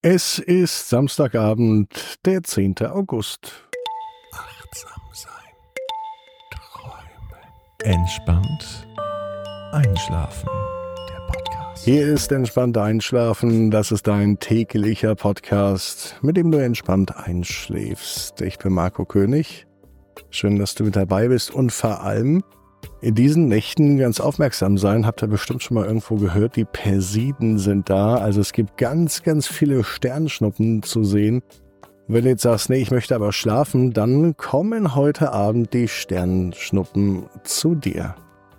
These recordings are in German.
Es ist Samstagabend, der 10. August. Achtsam sein. Träumen. Entspannt einschlafen. Der Podcast. Hier ist Entspannt Einschlafen. Das ist dein täglicher Podcast, mit dem du entspannt einschläfst. Ich bin Marco König. Schön, dass du mit dabei bist und vor allem in diesen Nächten ganz aufmerksam sein. Habt ihr bestimmt schon mal irgendwo gehört, die Persiden sind da. Also es gibt ganz, ganz viele Sternschnuppen zu sehen. Wenn du jetzt sagst, nee, ich möchte aber schlafen, dann kommen heute Abend die Sternschnuppen zu dir.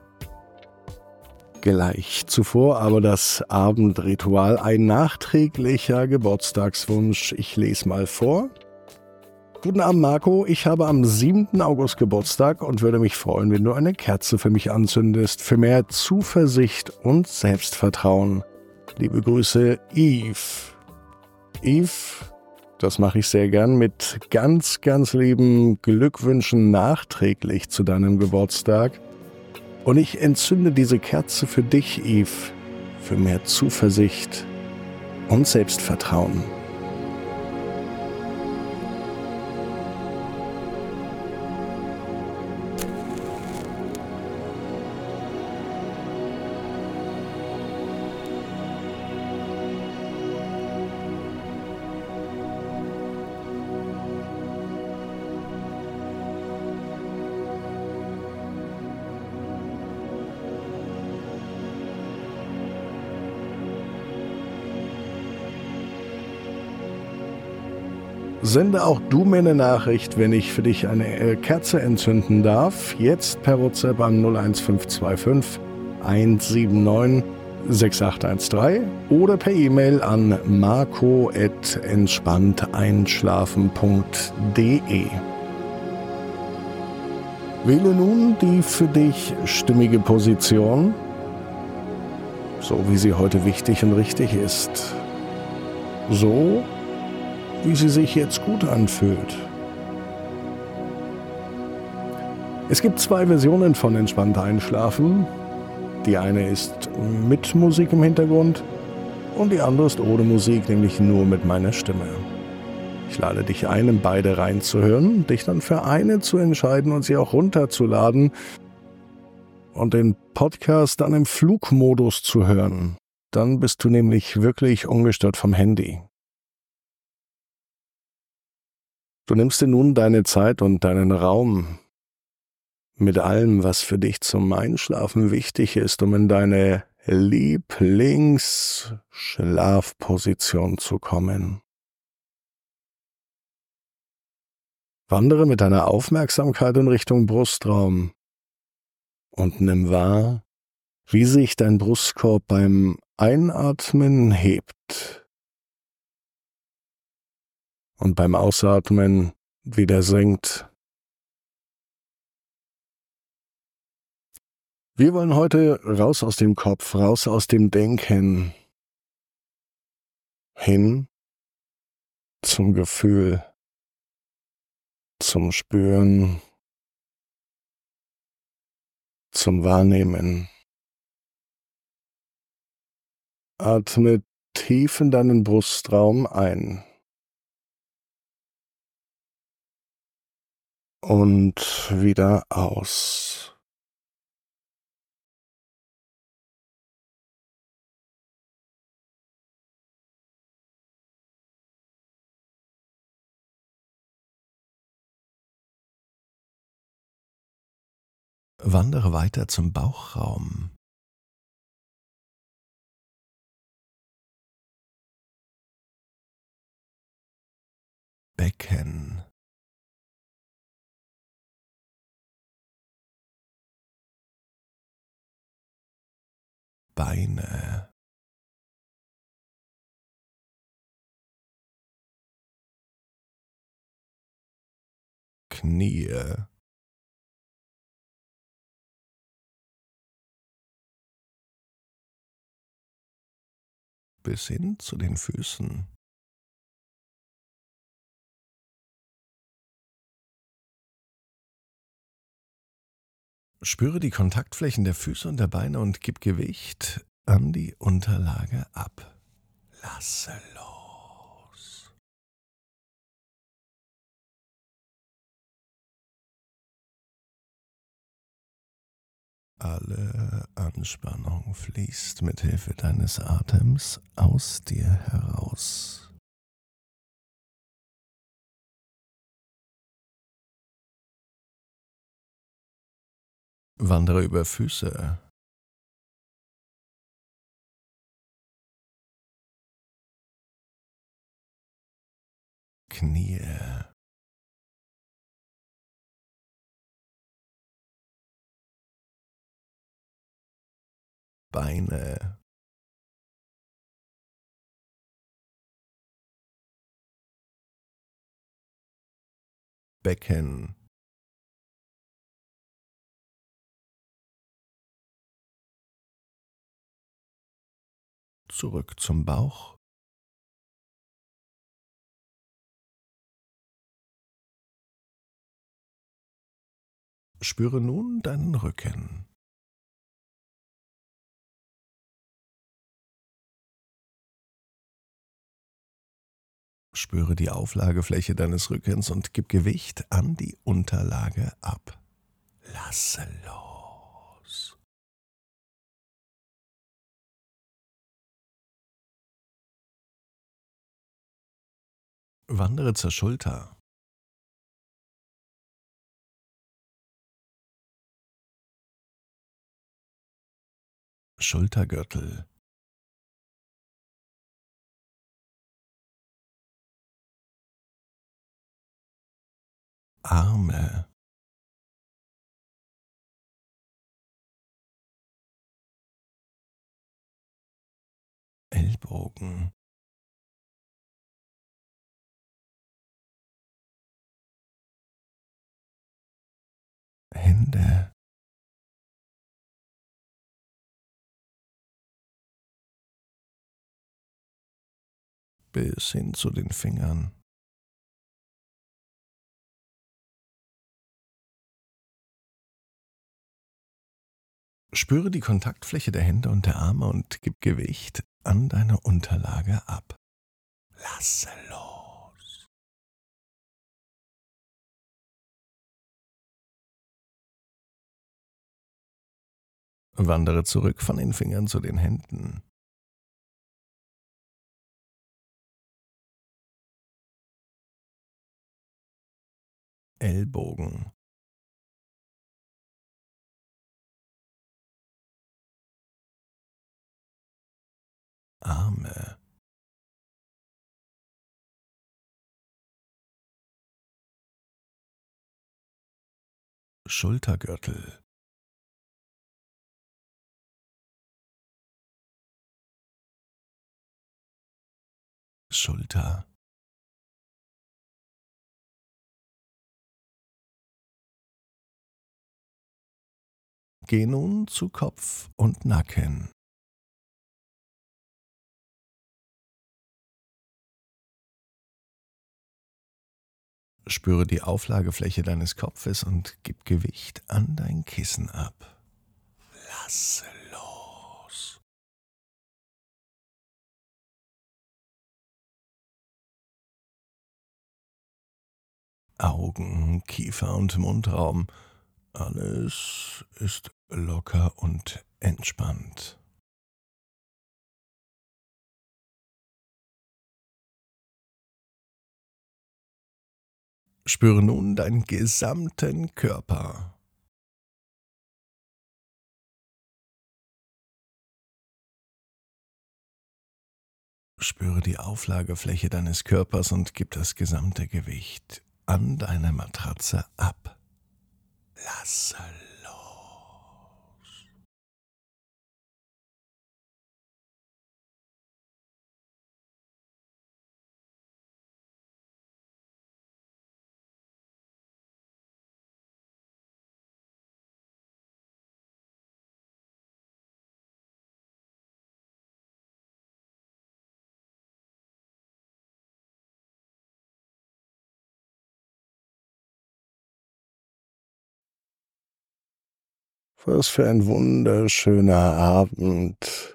Gleich zuvor aber das Abendritual, ein nachträglicher Geburtstagswunsch. Ich lese mal vor. Guten Abend, Marco. Ich habe am 7. August Geburtstag und würde mich freuen, wenn du eine Kerze für mich anzündest, für mehr Zuversicht und Selbstvertrauen. Liebe Grüße, Yves. Yves, das mache ich sehr gern, mit ganz, ganz lieben Glückwünschen nachträglich zu deinem Geburtstag. Und ich entzünde diese Kerze für dich, Yves, für mehr Zuversicht und Selbstvertrauen. Sende auch du mir eine Nachricht, wenn ich für dich eine Kerze entzünden darf. Jetzt per WhatsApp an 01525 179 6813 oder per E-Mail an marco@entspannteinschlafen.de. Wähle nun die für dich stimmige Position, so wie sie heute wichtig und richtig ist. So wie sie sich jetzt gut anfühlt. Es gibt 2 Versionen von Entspannt Einschlafen. Die eine ist mit Musik im Hintergrund und die andere ist ohne Musik, nämlich nur mit meiner Stimme. Ich lade dich ein, in beide reinzuhören, dich dann für eine zu entscheiden und sie auch runterzuladen und den Podcast dann im Flugmodus zu hören. Dann bist du nämlich wirklich ungestört vom Handy. Du nimmst dir nun deine Zeit und deinen Raum mit allem, was für dich zum Einschlafen wichtig ist, um in deine Lieblingsschlafposition zu kommen. Wandere mit deiner Aufmerksamkeit in Richtung Brustraum und nimm wahr, wie sich dein Brustkorb beim Einatmen hebt und beim Ausatmen wieder sinkt. Wir wollen heute raus aus dem Kopf, raus aus dem Denken, hin zum Gefühl, zum Spüren, zum Wahrnehmen. Atme tief in deinen Brustraum ein und wieder aus. Wandere weiter zum Bauchraum. Becken. Beine. Knie. Bis hin zu den Füßen. Spüre die Kontaktflächen der Füße und der Beine und gib Gewicht an die Unterlage ab. Lasse los. Alle Anspannung fließt mit Hilfe deines Atems aus dir heraus. Wandere über Füße, Knie, Beine, Becken, zurück zum Bauch, spüre nun deinen Rücken. Spüre die Auflagefläche deines Rückens und gib Gewicht an die Unterlage ab. Lasse los. Wandere zur Schulter. Schultergürtel, Arme, Ellbogen, Hände, bis hin zu den Fingern. Spüre die Kontaktfläche der Hände und der Arme und gib Gewicht an deine Unterlage ab. Lasse los. Wandere zurück von den Fingern zu den Händen. Ellbogen, Arme, Schultergürtel, Schulter, geh nun zu Kopf und Nacken. Spüre die Auflagefläche deines Kopfes und gib Gewicht an dein Kissen ab. Lasse los. Augen, Kiefer und Mundraum. Alles ist locker und entspannt. Spüre nun deinen gesamten Körper. Spüre die Auflagefläche deines Körpers und gib das gesamte Gewicht an deine Matratze ab. Lasse los. Was für ein wunderschöner Abend.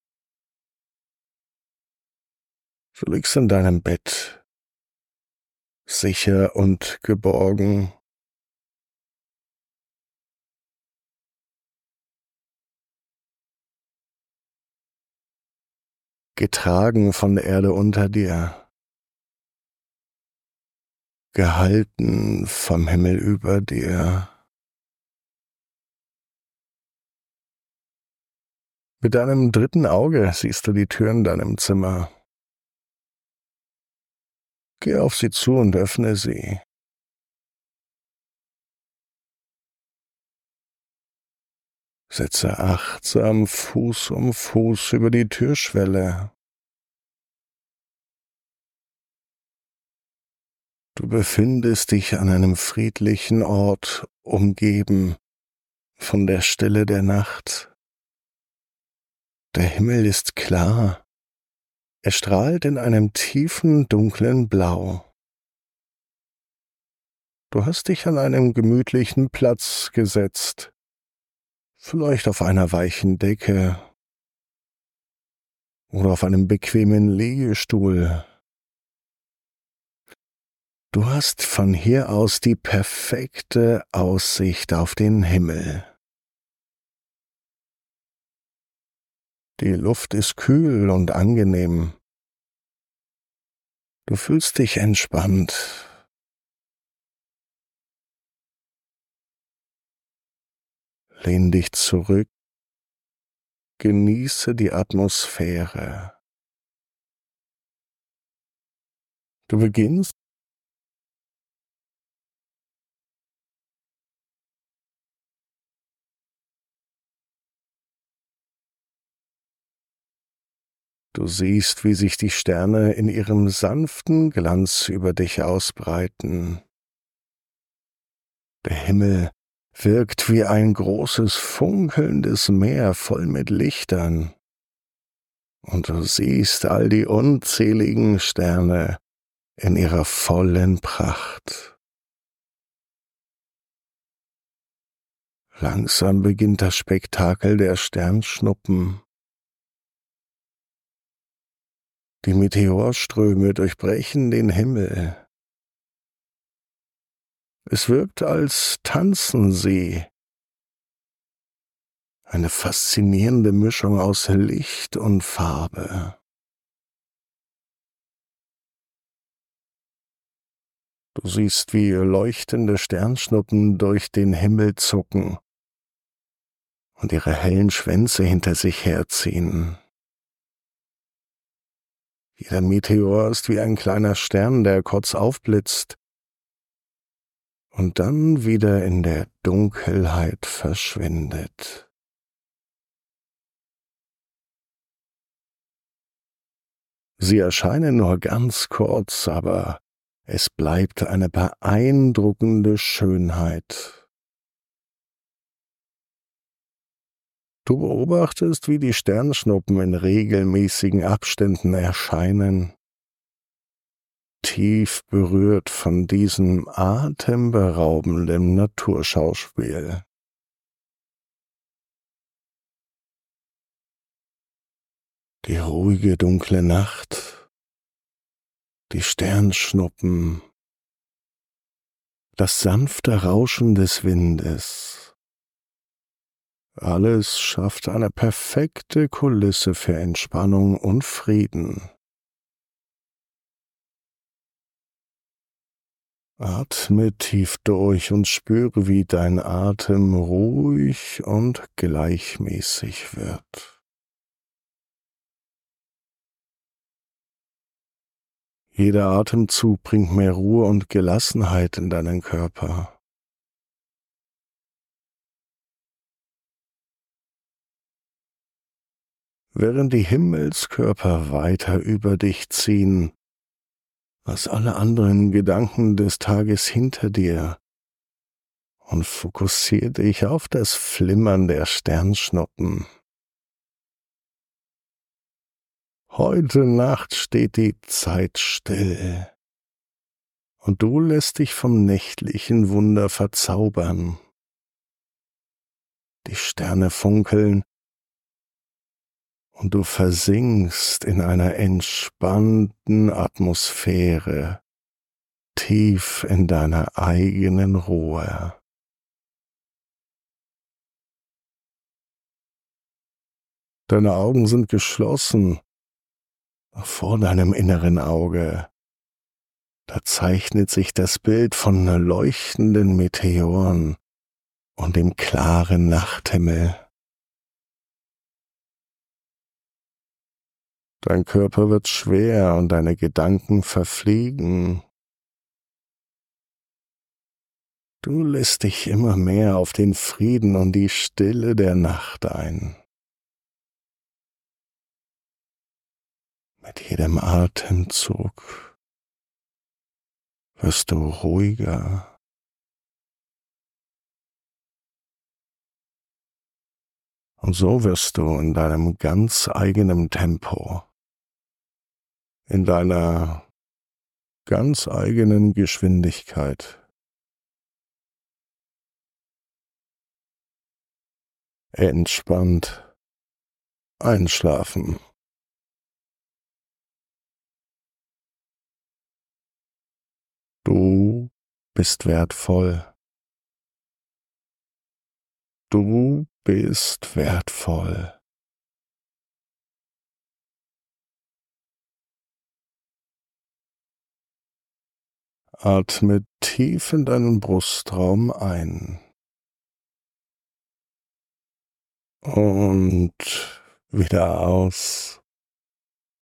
Du liegst in deinem Bett, sicher und geborgen. getragen von der Erde unter dir, gehalten vom Himmel über dir. Mit deinem dritten Auge siehst du die Tür in deinem Zimmer. Geh auf sie zu und öffne sie. Setze achtsam Fuß um Fuß über die Türschwelle. Du befindest dich an einem friedlichen Ort, umgeben von der Stille der Nacht. Der Himmel ist klar. Er strahlt in einem tiefen, dunklen Blau. Du hast dich an einem gemütlichen Platz gesetzt, vielleicht auf einer weichen Decke oder auf einem bequemen Liegestuhl. Du hast von hier aus die perfekte Aussicht auf den Himmel. Die Luft ist kühl und angenehm. Du fühlst dich entspannt. Lehn dich zurück, genieße die Atmosphäre. Du beginnst Du siehst, wie sich die Sterne in ihrem sanften Glanz über dich ausbreiten. Der Himmel wirkt wie ein großes, funkelndes Meer voll mit Lichtern. Und du siehst all die unzähligen Sterne in ihrer vollen Pracht. Langsam beginnt das Spektakel der Sternschnuppen. Die Meteorströme durchbrechen den Himmel. Es wirkt, als tanzen sie. Eine faszinierende Mischung aus Licht und Farbe. Du siehst, wie leuchtende Sternschnuppen durch den Himmel zucken und ihre hellen Schwänze hinter sich herziehen. Jeder Meteor ist wie ein kleiner Stern, der kurz aufblitzt und dann wieder in der Dunkelheit verschwindet. Sie erscheinen nur ganz kurz, aber es bleibt eine beeindruckende Schönheit. Du beobachtest, wie die Sternschnuppen in regelmäßigen Abständen erscheinen, tief berührt von diesem atemberaubenden Naturschauspiel. Die ruhige, dunkle Nacht, die Sternschnuppen, das sanfte Rauschen des Windes. Alles schafft eine perfekte Kulisse für Entspannung und Frieden. Atme tief durch und spüre, wie dein Atem ruhig und gleichmäßig wird. Jeder Atemzug bringt mehr Ruhe und Gelassenheit in deinen Körper. Während die Himmelskörper weiter über dich ziehen, lass alle anderen Gedanken des Tages hinter dir und fokussiere dich auf das Flimmern der Sternschnuppen. Heute Nacht steht die Zeit still und du lässt dich vom nächtlichen Wunder verzaubern. Die Sterne funkeln und du versinkst in einer entspannten Atmosphäre, tief in deiner eigenen Ruhe. Deine Augen sind geschlossen vor deinem inneren Auge. Da zeichnet sich das Bild von leuchtenden Meteoren und dem klaren Nachthimmel. Dein Körper wird schwer und deine Gedanken verfliegen. Du lässt dich immer mehr auf den Frieden und die Stille der Nacht ein. Mit jedem Atemzug wirst du ruhiger. Und so wirst du in deinem ganz eigenen Tempo, in deiner ganz eigenen Geschwindigkeit entspannt einschlafen. Du bist wertvoll. Du bist wertvoll. Atme tief in deinen Brustraum ein und wieder aus.